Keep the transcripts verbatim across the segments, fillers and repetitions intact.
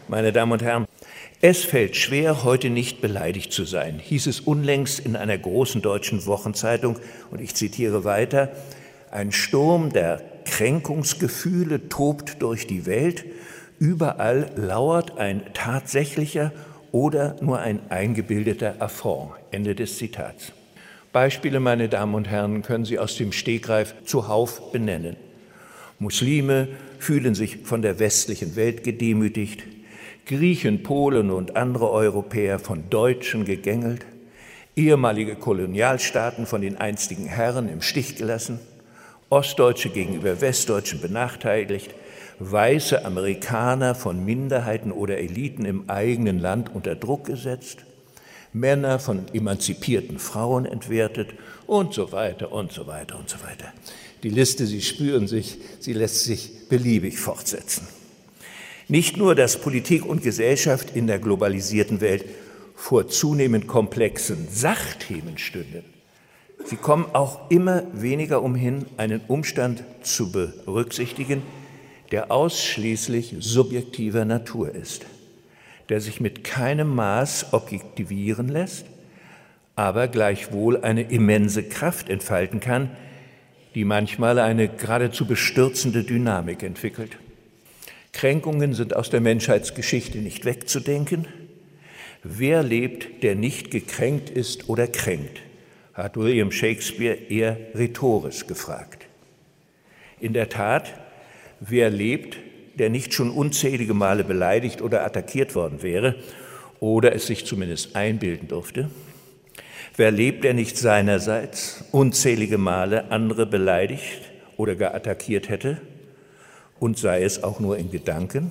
Meine Damen und Herren, es fällt schwer, heute nicht beleidigt zu sein, hieß es unlängst in einer großen deutschen Wochenzeitung, und ich zitiere weiter: Ein Sturm der Kränkungsgefühle tobt durch die Welt, überall lauert ein tatsächlicher oder nur ein eingebildeter Affront. Ende des Zitats. Beispiele, meine Damen und Herren, können Sie aus dem Stegreif zuhauf benennen. Muslime fühlen sich von der westlichen Welt gedemütigt, Griechen, Polen und andere Europäer von Deutschen gegängelt, ehemalige Kolonialstaaten von den einstigen Herren im Stich gelassen, Ostdeutsche gegenüber Westdeutschen benachteiligt, weiße Amerikaner von Minderheiten oder Eliten im eigenen Land unter Druck gesetzt, Männer von emanzipierten Frauen entwertet und so weiter und so weiter und so weiter. Die Liste, Sie spüren sich, sie lässt sich beliebig fortsetzen. Nicht nur, dass Politik und Gesellschaft in der globalisierten Welt vor zunehmend komplexen Sachthemen stünden, sie kommen auch immer weniger umhin, einen Umstand zu berücksichtigen, der ausschließlich subjektiver Natur ist, der sich mit keinem Maß objektivieren lässt, aber gleichwohl eine immense Kraft entfalten kann, die manchmal eine geradezu bestürzende Dynamik entwickelt. Kränkungen sind aus der Menschheitsgeschichte nicht wegzudenken. Wer lebt, der nicht gekränkt ist oder kränkt, hat William Shakespeare eher rhetorisch gefragt. In der Tat, wer lebt, der nicht schon unzählige Male beleidigt oder attackiert worden wäre oder es sich zumindest einbilden durfte? Wer lebt, der nicht seinerseits unzählige Male andere beleidigt oder gar attackiert hätte, und sei es auch nur in Gedanken?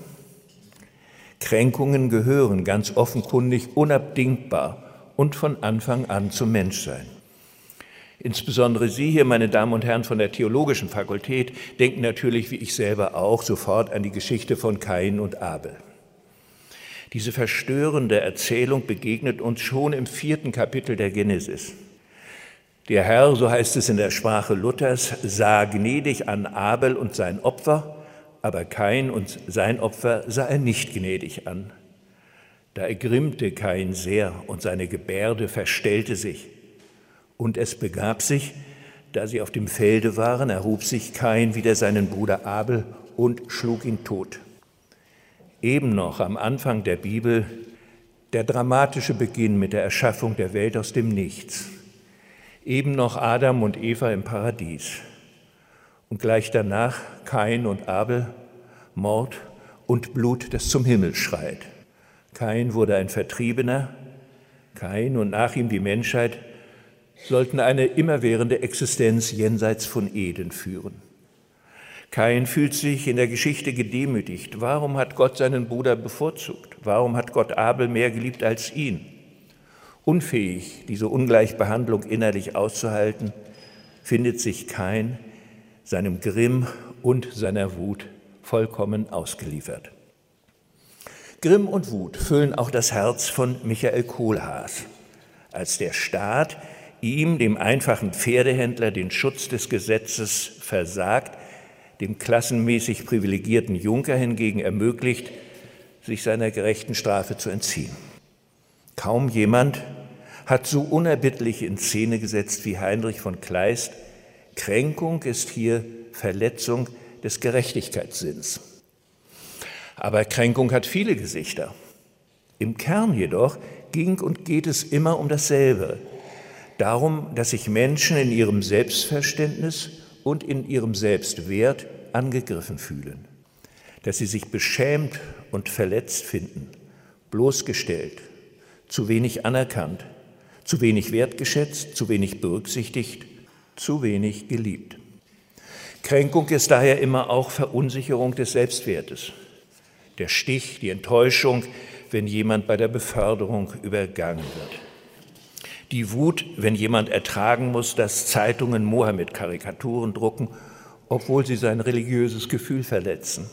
Kränkungen gehören ganz offenkundig unabdingbar und von Anfang an zum Menschsein. Insbesondere Sie hier, meine Damen und Herren von der Theologischen Fakultät, denken natürlich, wie ich selber auch, sofort an die Geschichte von Kain und Abel. Diese verstörende Erzählung begegnet uns schon im vierten Kapitel der Genesis. Der Herr, so heißt es in der Sprache Luthers, sah gnädig an Abel und sein Opfer, aber Kain und sein Opfer sah er nicht gnädig an. Da ergrimmte Kain sehr und seine Gebärde verstellte sich. Und es begab sich, da sie auf dem Felde waren, erhob sich Kain wider seinen Bruder Abel und schlug ihn tot. Eben noch am Anfang der Bibel der dramatische Beginn mit der Erschaffung der Welt aus dem Nichts. Eben noch Adam und Eva im Paradies. Und gleich danach Kain und Abel, Mord und Blut, das zum Himmel schreit. Kain wurde ein Vertriebener, Kain und nach ihm die Menschheit sollten eine immerwährende Existenz jenseits von Eden führen. Kain fühlt sich in der Geschichte gedemütigt. Warum hat Gott seinen Bruder bevorzugt? Warum hat Gott Abel mehr geliebt als ihn? Unfähig, diese Ungleichbehandlung innerlich auszuhalten, findet sich Kain seinem Grimm und seiner Wut vollkommen ausgeliefert. Grimm und Wut füllen auch das Herz von Michael Kohlhaas, als der Staat ihm, dem einfachen Pferdehändler, den Schutz des Gesetzes versagt, dem klassenmäßig privilegierten Junker hingegen ermöglicht, sich seiner gerechten Strafe zu entziehen. Kaum jemand hat so unerbittlich in Szene gesetzt wie Heinrich von Kleist: Kränkung ist hier Verletzung des Gerechtigkeitssinns. Aber Kränkung hat viele Gesichter. Im Kern jedoch ging und geht es immer um dasselbe. Darum, dass sich Menschen in ihrem Selbstverständnis und in ihrem Selbstwert angegriffen fühlen. Dass sie sich beschämt und verletzt finden, bloßgestellt, zu wenig anerkannt, zu wenig wertgeschätzt, zu wenig berücksichtigt, zu wenig geliebt. Kränkung ist daher immer auch Verunsicherung des Selbstwertes. Der Stich, die Enttäuschung, wenn jemand bei der Beförderung übergangen wird. Die Wut, wenn jemand ertragen muss, dass Zeitungen Mohammed-Karikaturen drucken, obwohl sie sein religiöses Gefühl verletzen.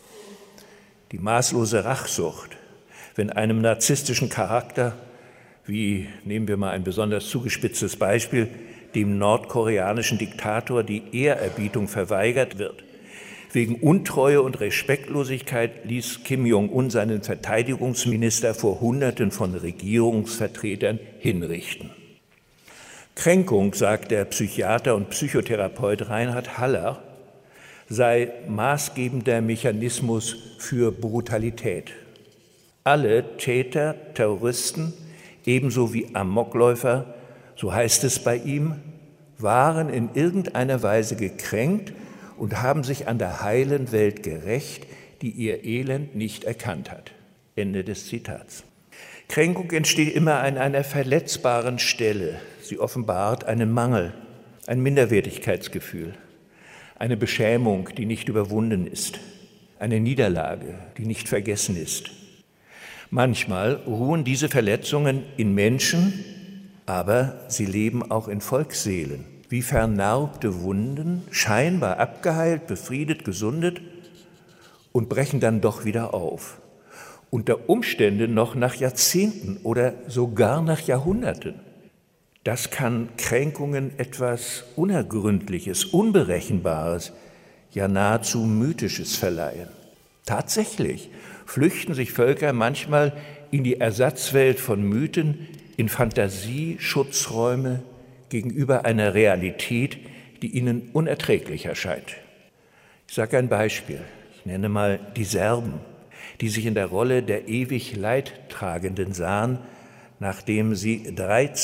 Die maßlose Rachsucht, wenn einem narzisstischen Charakter, wie nehmen wir mal ein besonders zugespitztes Beispiel, dem nordkoreanischen Diktator die Ehrerbietung verweigert wird, Wegen Untreue und Respektlosigkeit ließ Kim Jong-un seinen Verteidigungsminister vor Hunderten von Regierungsvertretern hinrichten. Kränkung, sagt der Psychiater und Psychotherapeut Reinhard Haller, sei maßgebender Mechanismus für Brutalität. Alle Täter, Terroristen, ebenso wie Amokläufer, so heißt es bei ihm, waren in irgendeiner Weise gekränkt und haben sich an der heilen Welt gerächt, die ihr Elend nicht erkannt hat. Ende des Zitats. Kränkung entsteht immer an einer verletzbaren Stelle. Sie offenbart einen Mangel, ein Minderwertigkeitsgefühl, eine Beschämung, die nicht überwunden ist, eine Niederlage, die nicht vergessen ist. Manchmal ruhen diese Verletzungen in Menschen, aber sie leben auch in Volksseelen, wie vernarbte Wunden, scheinbar abgeheilt, befriedet, gesundet und brechen dann doch wieder auf. Unter Umständen noch nach Jahrzehnten oder sogar nach Jahrhunderten. Das kann Kränkungen etwas Unergründliches, Unberechenbares, ja nahezu Mythisches verleihen. Tatsächlich flüchten sich Völker manchmal in die Ersatzwelt von Mythen, in Fantasie-Schutzräume gegenüber einer Realität, die ihnen unerträglich erscheint. Ich sage ein Beispiel, ich nenne mal die Serben, die sich in der Rolle der ewig Leidtragenden sahen, nachdem sie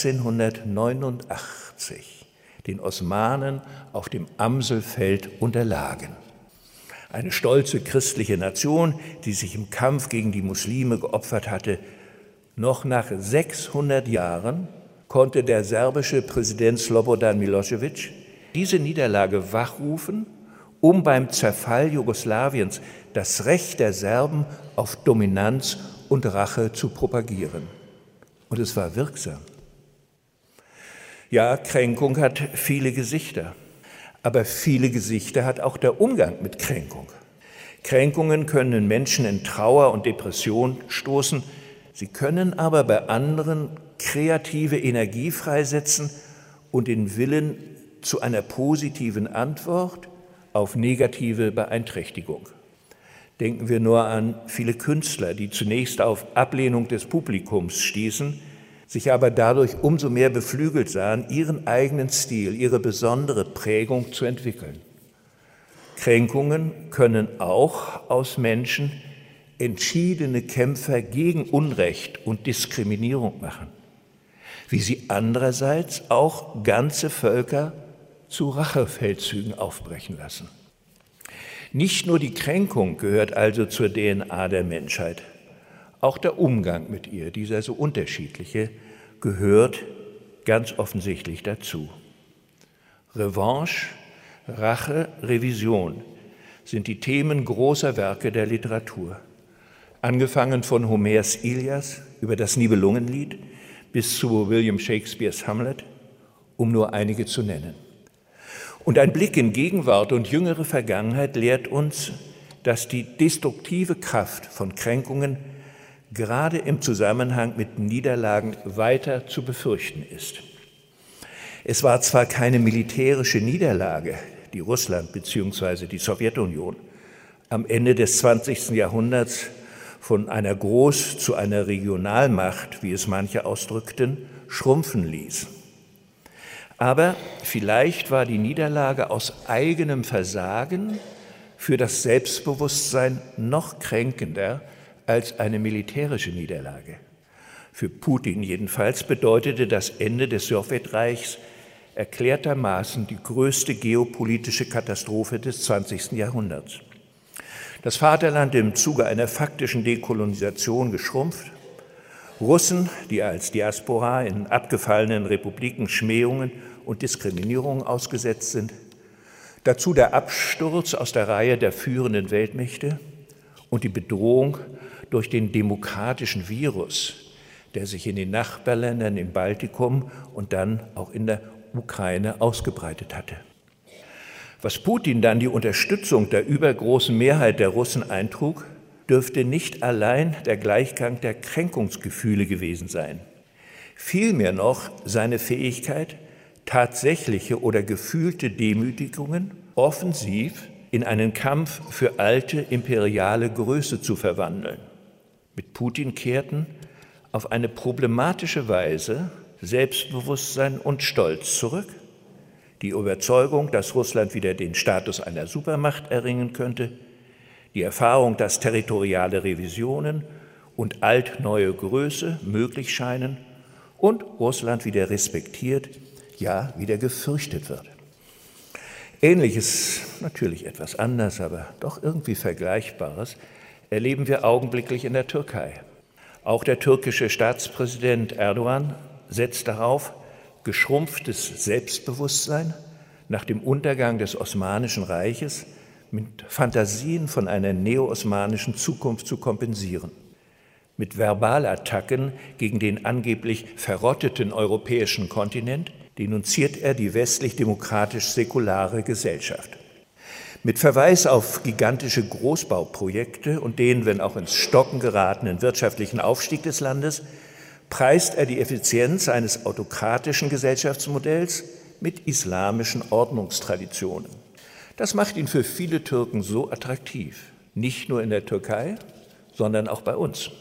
dreizehnhundertneunundachtzig den Osmanen auf dem Amselfeld unterlagen. Eine stolze christliche Nation, die sich im Kampf gegen die Muslime geopfert hatte. Noch nach sechshundert Jahren konnte der serbische Präsident Slobodan Milošević diese Niederlage wachrufen, um beim Zerfall Jugoslawiens das Recht der Serben auf Dominanz und Rache zu propagieren. Und es war wirksam. Ja, Kränkung hat viele Gesichter, aber viele Gesichter hat auch der Umgang mit Kränkung. Kränkungen können Menschen in Trauer und Depression stoßen, sie können aber bei anderen kreative Energie freisetzen und den Willen zu einer positiven Antwort auf negative Beeinträchtigung. Denken wir nur an viele Künstler, die zunächst auf Ablehnung des Publikums stießen, sich aber dadurch umso mehr beflügelt sahen, ihren eigenen Stil, ihre besondere Prägung zu entwickeln. Kränkungen können auch aus Menschen entschiedene Kämpfer gegen Unrecht und Diskriminierung machen, wie sie andererseits auch ganze Völker zu Rachefeldzügen aufbrechen lassen. Nicht nur die Kränkung gehört also zur D N A der Menschheit, auch der Umgang mit ihr, dieser so unterschiedliche, gehört ganz offensichtlich dazu. Revanche, Rache, Revision sind die Themen großer Werke der Literatur, angefangen von Homers Ilias über das Nibelungenlied bis zu William Shakespeares Hamlet, um nur einige zu nennen. Und ein Blick in Gegenwart und jüngere Vergangenheit lehrt uns, dass die destruktive Kraft von Kränkungen gerade im Zusammenhang mit Niederlagen weiter zu befürchten ist. Es war zwar keine militärische Niederlage, die Russland bzw. die Sowjetunion am Ende des zwanzigsten Jahrhunderts von einer Groß- zu einer Regionalmacht, wie es manche ausdrückten, schrumpfen ließ. Aber vielleicht war die Niederlage aus eigenem Versagen für das Selbstbewusstsein noch kränkender als eine militärische Niederlage. Für Putin jedenfalls bedeutete das Ende des Sowjetreichs erklärtermaßen die größte geopolitische Katastrophe des zwanzigsten Jahrhunderts. Das Vaterland im Zuge einer faktischen Dekolonisation geschrumpft, Russen, die als Diaspora in abgefallenen Republiken Schmähungen und Diskriminierungen ausgesetzt sind, dazu der Absturz aus der Reihe der führenden Weltmächte und die Bedrohung durch den demokratischen Virus, der sich in den Nachbarländern im Baltikum und dann auch in der Ukraine ausgebreitet hatte. Was Putin dann die Unterstützung der übergroßen Mehrheit der Russen eintrug, dürfte nicht allein der Gleichgang der Kränkungsgefühle gewesen sein. Vielmehr noch seine Fähigkeit, tatsächliche oder gefühlte Demütigungen offensiv in einen Kampf für alte imperiale Größe zu verwandeln. Mit Putin kehrten auf eine problematische Weise Selbstbewusstsein und Stolz zurück, die Überzeugung, dass Russland wieder den Status einer Supermacht erringen könnte, die Erfahrung, dass territoriale Revisionen und alt-neue Größe möglich scheinen und Russland wieder respektiert, ja wieder gefürchtet wird. Ähnliches, natürlich etwas anders, aber doch irgendwie Vergleichbares, erleben wir augenblicklich in der Türkei. Auch der türkische Staatspräsident Erdogan setzt darauf, geschrumpftes Selbstbewusstsein nach dem Untergang des Osmanischen Reiches mit Fantasien von einer neo-osmanischen Zukunft zu kompensieren. Mit Verbalattacken gegen den angeblich verrotteten europäischen Kontinent denunziert er die westlich-demokratisch-säkulare Gesellschaft. Mit Verweis auf gigantische Großbauprojekte und den, wenn auch ins Stocken geratenen wirtschaftlichen Aufstieg des Landes, preist er die Effizienz eines autokratischen Gesellschaftsmodells mit islamischen Ordnungstraditionen. Das macht ihn für viele Türken so attraktiv, nicht nur in der Türkei, sondern auch bei uns.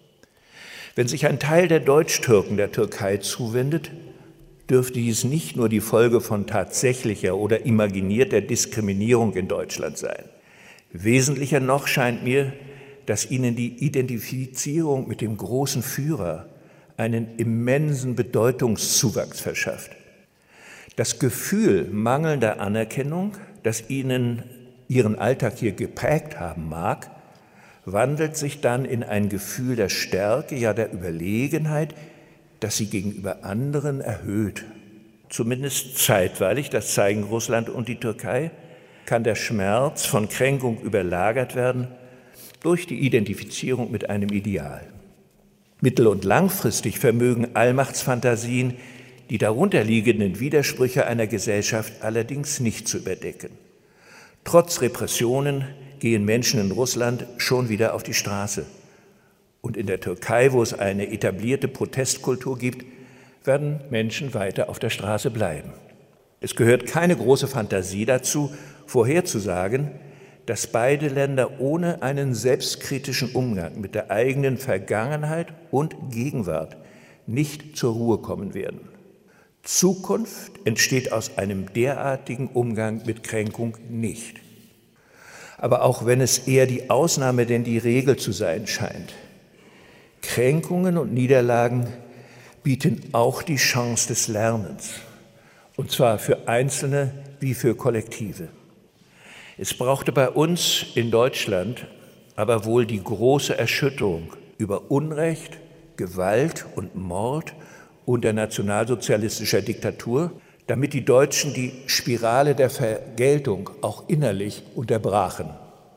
Wenn sich ein Teil der Deutschtürken der Türkei zuwendet, dürfte dies nicht nur die Folge von tatsächlicher oder imaginierter Diskriminierung in Deutschland sein. Wesentlicher noch scheint mir, dass ihnen die Identifizierung mit dem großen Führer einen immensen Bedeutungszuwachs verschafft. Das Gefühl mangelnder Anerkennung, das ihnen ihren Alltag hier geprägt haben mag, wandelt sich dann in ein Gefühl der Stärke, ja der Überlegenheit, das sie gegenüber anderen erhöht. Zumindest zeitweilig, das zeigen Russland und die Türkei, kann der Schmerz von Kränkung überlagert werden durch die Identifizierung mit einem Ideal. Mittel- und langfristig vermögen Allmachtsfantasien die darunterliegenden Widersprüche einer Gesellschaft allerdings nicht zu überdecken. Trotz Repressionen gehen Menschen in Russland schon wieder auf die Straße. Und in der Türkei, wo es eine etablierte Protestkultur gibt, werden Menschen weiter auf der Straße bleiben. Es gehört keine große Fantasie dazu, vorherzusagen, dass beide Länder ohne einen selbstkritischen Umgang mit der eigenen Vergangenheit und Gegenwart nicht zur Ruhe kommen werden. Zukunft entsteht aus einem derartigen Umgang mit Kränkung nicht. Aber auch wenn es eher die Ausnahme denn die Regel zu sein scheint, Kränkungen und Niederlagen bieten auch die Chance des Lernens, und zwar für Einzelne wie für Kollektive. Es brauchte bei uns in Deutschland aber wohl die große Erschütterung über Unrecht, Gewalt und Mord unter nationalsozialistischer Diktatur, damit die Deutschen die Spirale der Vergeltung auch innerlich unterbrachen.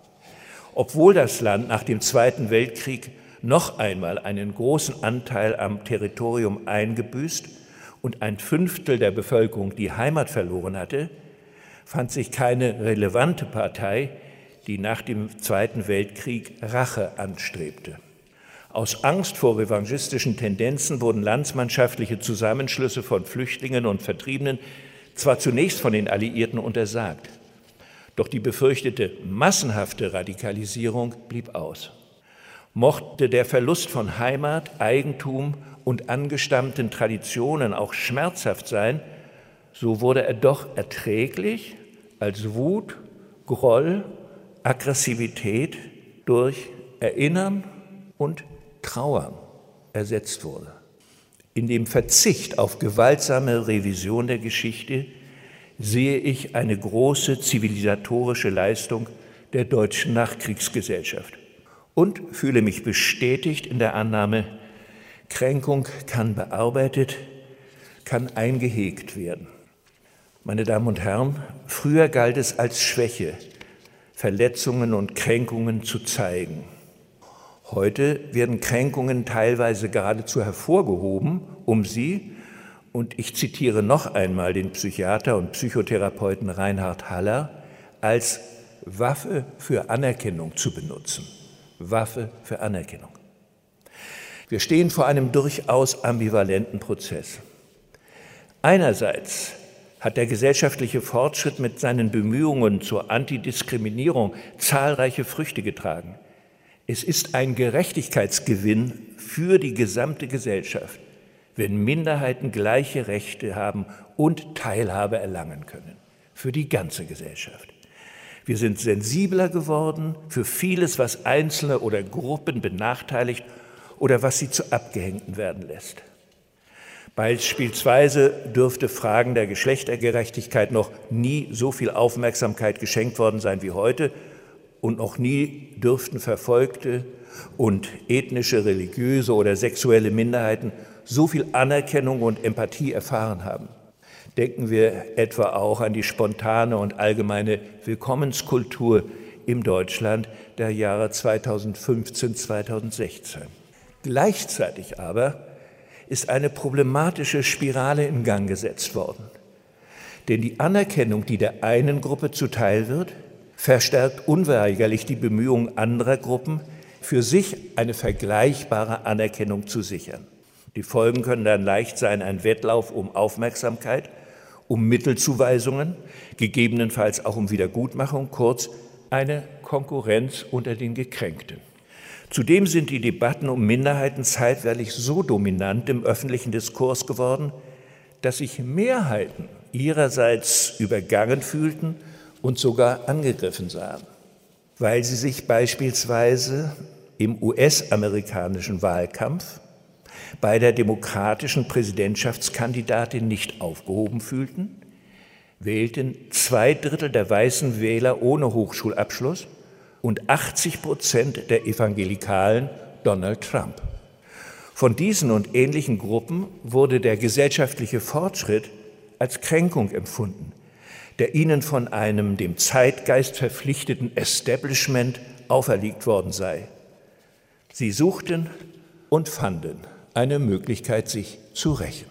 Obwohl das Land nach dem Zweiten Weltkrieg noch einmal einen großen Anteil am Territorium eingebüßt und ein Fünftel der Bevölkerung die Heimat verloren hatte, fand sich keine relevante Partei, die nach dem Zweiten Weltkrieg Rache anstrebte. Aus Angst vor revanchistischen Tendenzen wurden landsmannschaftliche Zusammenschlüsse von Flüchtlingen und Vertriebenen zwar zunächst von den Alliierten untersagt, doch die befürchtete massenhafte Radikalisierung blieb aus. Mochte der Verlust von Heimat, Eigentum und angestammten Traditionen auch schmerzhaft sein, so wurde er doch erträglich, als Wut, Groll, Aggressivität durch Erinnern und Trauern ersetzt wurde. In dem Verzicht auf gewaltsame Revision der Geschichte sehe ich eine große zivilisatorische Leistung der deutschen Nachkriegsgesellschaft und fühle mich bestätigt in der Annahme, Kränkung kann bearbeitet, kann eingehegt werden. Meine Damen und Herren, früher galt es als Schwäche, Verletzungen und Kränkungen zu zeigen. Heute werden Kränkungen teilweise geradezu hervorgehoben, um sie, und ich zitiere noch einmal den Psychiater und Psychotherapeuten Reinhard Haller, als Waffe für Anerkennung zu benutzen. Waffe für Anerkennung. Wir stehen vor einem durchaus ambivalenten Prozess. Einerseits hat der gesellschaftliche Fortschritt mit seinen Bemühungen zur Antidiskriminierung zahlreiche Früchte getragen. Es ist ein Gerechtigkeitsgewinn für die gesamte Gesellschaft, wenn Minderheiten gleiche Rechte haben und Teilhabe erlangen können. Für die ganze Gesellschaft. Wir sind sensibler geworden für vieles, was Einzelne oder Gruppen benachteiligt oder was sie zu Abgehängten werden lässt. Beispielsweise dürfte Fragen der Geschlechtergerechtigkeit noch nie so viel Aufmerksamkeit geschenkt worden sein wie heute und noch nie dürften verfolgte und ethnische, religiöse oder sexuelle Minderheiten so viel Anerkennung und Empathie erfahren haben. Denken wir etwa auch an die spontane und allgemeine Willkommenskultur im Deutschland der Jahre zweitausendfünfzehn, zweitausendsechzehn. Gleichzeitig aber ist eine problematische Spirale in Gang gesetzt worden. Denn die Anerkennung, die der einen Gruppe zuteil wird, verstärkt unweigerlich die Bemühungen anderer Gruppen, für sich eine vergleichbare Anerkennung zu sichern. Die Folgen können dann leicht sein, ein Wettlauf um Aufmerksamkeit, um Mittelzuweisungen, gegebenenfalls auch um Wiedergutmachung, kurz eine Konkurrenz unter den Gekränkten. Zudem sind die Debatten um Minderheiten zeitweilig so dominant im öffentlichen Diskurs geworden, dass sich Mehrheiten ihrerseits übergangen fühlten und sogar angegriffen sahen, weil sie sich beispielsweise im U S-amerikanischen Wahlkampf bei der demokratischen Präsidentschaftskandidatin nicht aufgehoben fühlten, wählten zwei Drittel der weißen Wähler ohne Hochschulabschluss und achtzig Prozent der Evangelikalen Donald Trump. Von diesen und ähnlichen Gruppen wurde der gesellschaftliche Fortschritt als Kränkung empfunden, der ihnen von einem dem Zeitgeist verpflichteten Establishment auferlegt worden sei. Sie suchten und fanden eine Möglichkeit, sich zu rächen.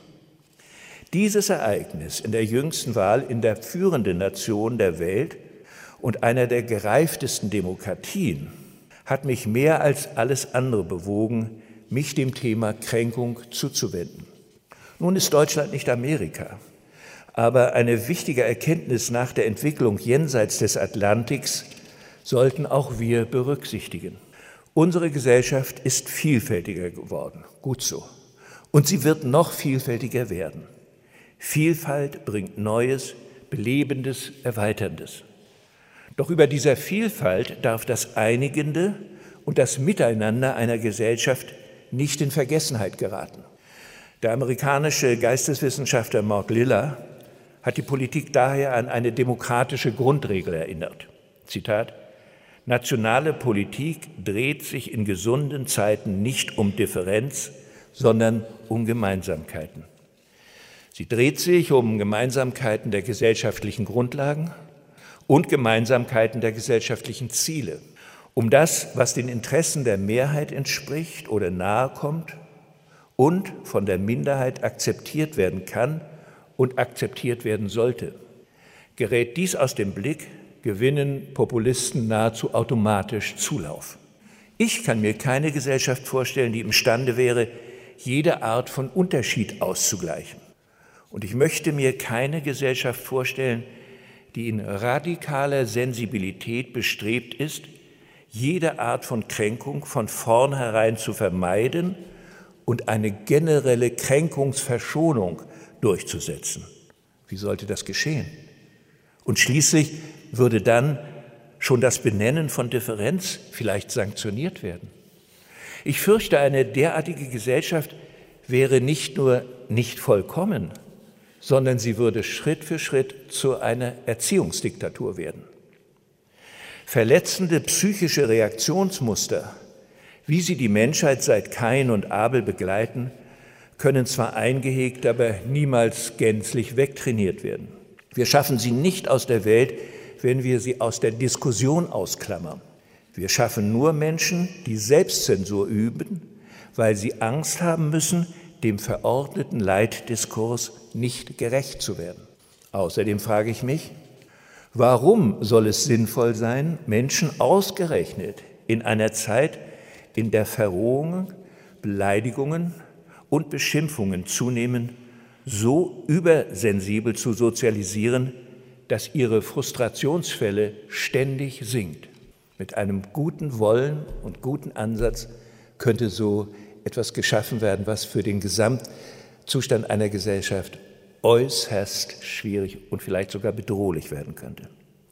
Dieses Ereignis in der jüngsten Wahl in der führenden Nation der Welt und einer der gereiftesten Demokratien hat mich mehr als alles andere bewogen, mich dem Thema Kränkung zuzuwenden. Nun ist Deutschland nicht Amerika, aber eine wichtige Erkenntnis nach der Entwicklung jenseits des Atlantiks sollten auch wir berücksichtigen. Unsere Gesellschaft ist vielfältiger geworden, gut so. Und sie wird noch vielfältiger werden. Vielfalt bringt Neues, Belebendes, Erweiterndes. Doch über dieser Vielfalt darf das Einigende und das Miteinander einer Gesellschaft nicht in Vergessenheit geraten. Der amerikanische Geisteswissenschaftler Mark Lilla hat die Politik daher an eine demokratische Grundregel erinnert. Zitat: Nationale Politik dreht sich in gesunden Zeiten nicht um Differenz, sondern um Gemeinsamkeiten. Sie dreht sich um Gemeinsamkeiten der gesellschaftlichen Grundlagen und Gemeinsamkeiten der gesellschaftlichen Ziele, um das, was den Interessen der Mehrheit entspricht oder nahe kommt und von der Minderheit akzeptiert werden kann und akzeptiert werden sollte. Gerät dies aus dem Blick, gewinnen Populisten nahezu automatisch Zulauf. Ich kann mir keine Gesellschaft vorstellen, die imstande wäre, jede Art von Unterschied auszugleichen. Und ich möchte mir keine Gesellschaft vorstellen, die in radikaler Sensibilität bestrebt ist, jede Art von Kränkung von vornherein zu vermeiden und eine generelle Kränkungsverschonung durchzusetzen. Wie sollte das geschehen? Und schließlich würde dann schon das Benennen von Differenz vielleicht sanktioniert werden. Ich fürchte, eine derartige Gesellschaft wäre nicht nur nicht vollkommen, sondern sie würde Schritt für Schritt zu einer Erziehungsdiktatur werden. Verletzende psychische Reaktionsmuster, wie sie die Menschheit seit Kain und Abel begleiten, können zwar eingehegt, aber niemals gänzlich wegtrainiert werden. Wir schaffen sie nicht aus der Welt, wenn wir sie aus der Diskussion ausklammern. Wir schaffen nur Menschen, die Selbstzensur üben, weil sie Angst haben müssen, dem verordneten Leitdiskurs nicht gerecht zu werden. Außerdem frage ich mich, warum soll es sinnvoll sein, Menschen ausgerechnet in einer Zeit, in der Verrohungen, Beleidigungen und Beschimpfungen zunehmen, so übersensibel zu sozialisieren, dass ihre Frustrationsschwelle ständig sinkt. Mit einem guten Wollen und guten Ansatz könnte so etwas geschaffen werden, was für den Gesamtzustand einer Gesellschaft äußerst schwierig und vielleicht sogar bedrohlich werden könnte.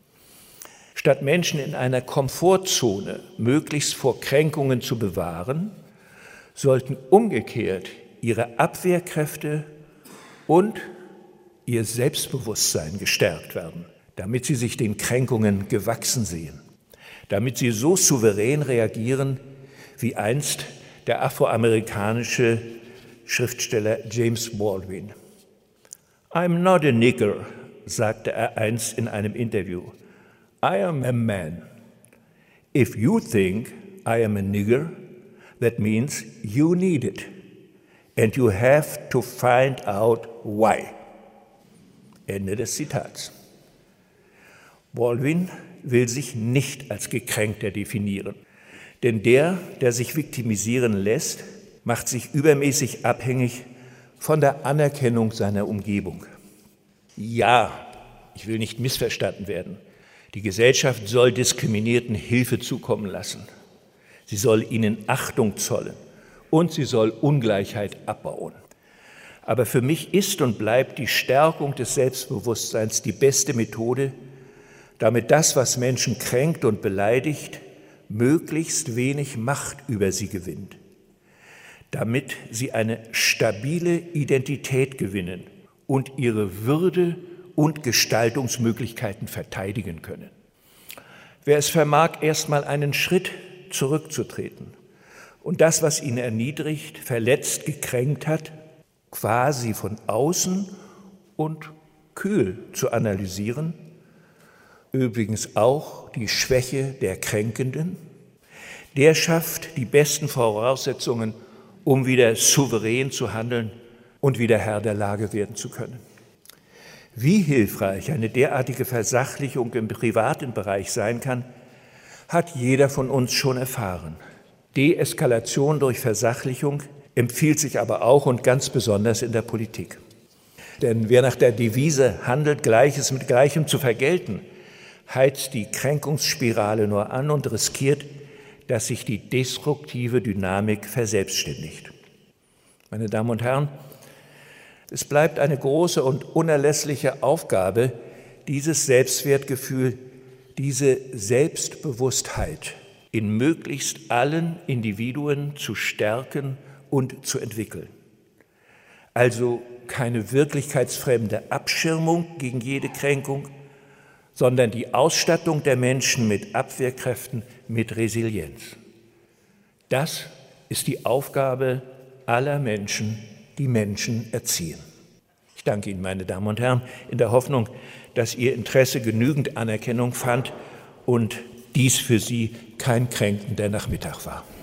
Statt Menschen in einer Komfortzone möglichst vor Kränkungen zu bewahren, sollten umgekehrt ihre Abwehrkräfte und ihr Selbstbewusstsein gestärkt werden, damit sie sich den Kränkungen gewachsen sehen, damit sie so souverän reagieren, wie einst der afroamerikanische Schriftsteller James Baldwin. "I'm not a nigger", sagte er einst in einem Interview. "I am a man. If you think I am a nigger, that means you need it. And you have to find out why." Ende des Zitats. Baldwin will sich nicht als Gekränkter definieren. Denn der, der sich viktimisieren lässt, macht sich übermäßig abhängig von der Anerkennung seiner Umgebung. Ja, ich will nicht missverstanden werden. Die Gesellschaft soll Diskriminierten Hilfe zukommen lassen. Sie soll ihnen Achtung zollen und sie soll Ungleichheit abbauen. Aber für mich ist und bleibt die Stärkung des Selbstbewusstseins die beste Methode, damit das, was Menschen kränkt und beleidigt, möglichst wenig Macht über sie gewinnt, damit sie eine stabile Identität gewinnen und ihre Würde und Gestaltungsmöglichkeiten verteidigen können. Wer es vermag, erstmal einen Schritt zurückzutreten und das, was ihn erniedrigt, verletzt, gekränkt hat, quasi von außen und kühl zu analysieren, übrigens auch die Schwäche der Kränkenden, der schafft die besten Voraussetzungen, um wieder souverän zu handeln und wieder Herr der Lage werden zu können. Wie hilfreich eine derartige Versachlichung im privaten Bereich sein kann, hat jeder von uns schon erfahren. Deeskalation durch Versachlichung empfiehlt sich aber auch und ganz besonders in der Politik. Denn wer nach der Devise handelt, Gleiches mit Gleichem zu vergelten, heizt die Kränkungsspirale nur an und riskiert, dass sich die destruktive Dynamik verselbstständigt. Meine Damen und Herren, es bleibt eine große und unerlässliche Aufgabe, dieses Selbstwertgefühl, diese Selbstbewusstheit in möglichst allen Individuen zu stärken und zu entwickeln. Also keine wirklichkeitsfremde Abschirmung gegen jede Kränkung, sondern die Ausstattung der Menschen mit Abwehrkräften, mit Resilienz. Das ist die Aufgabe aller Menschen, die Menschen erziehen. Ich danke Ihnen, meine Damen und Herren, in der Hoffnung, dass Ihr Interesse genügend Anerkennung fand und dies für Sie kein kränkender Nachmittag war.